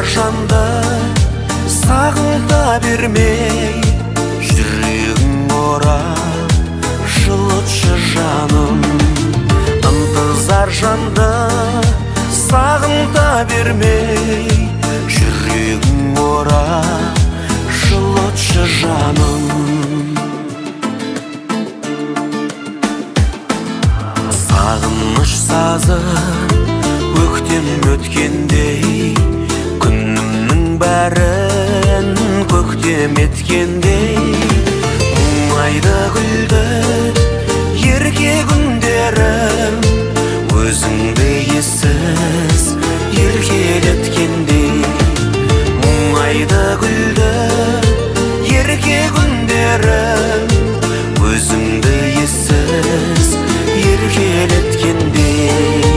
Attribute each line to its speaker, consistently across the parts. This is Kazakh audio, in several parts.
Speaker 1: жанды сағынта бермей, жүрегің орап жылытшы жаным. Ынтызар жанды сағынта бермей, жүрегің орап жылытшы жаным. Сағыныш сазы өктем өткендей, күнімнің бәрін көктем еткендей, мұңайды күлді ерке күндерім, өзіңді ессіз еркелеткендей. Мұңайды күлді ерке күндерім, өзіңді ессіз еркелеткендей.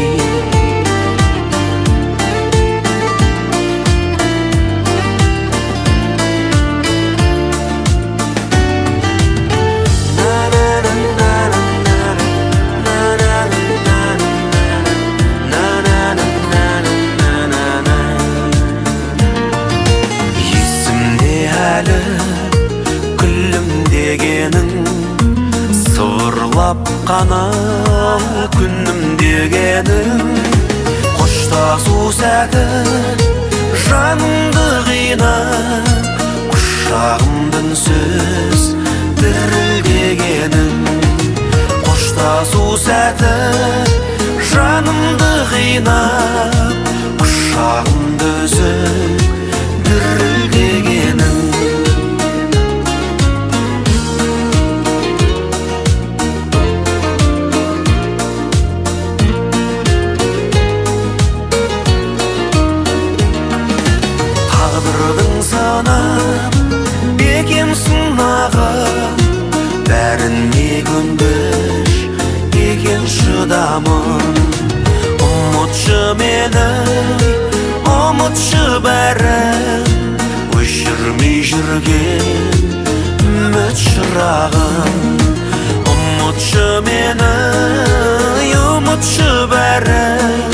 Speaker 1: Есімде әлі күлімдегенің, сыбырлап қана күнім дегенің, қоштасу сәті жанымды қинап, құшағымды үнсіз дірілдегенің. Қоштасу сәті жанымды қинап, құшағымды үзіп дірілдегенің. Тағдырдың санап бекем сынағын, бәріне көнгіш екен шыдамын. Ұмытшы мені, ұмытшы бәрін, өшірмей жүрген үміт шырағын. Ұмытшы мені, ұмытшы бәрін,